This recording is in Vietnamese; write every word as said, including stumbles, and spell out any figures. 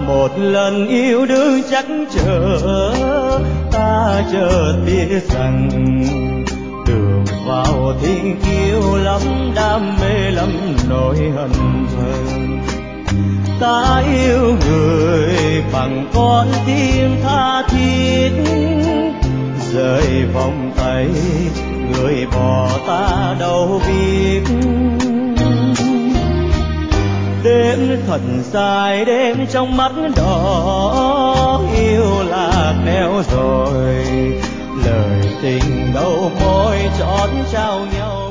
một lần yêu đương chắc chờ, ta chợt biết rằng đường vào thiên kiêu lắm, đam mê lắm nỗi hận thầm. Ta yêu người bằng con tim tha thiết, rời vòng tay người bỏ ta đâu biết. Đêm thật dài, đêm trong mắt đỏ, yêu lạc neo rồi, lời tình đầu môi chót trao nhau.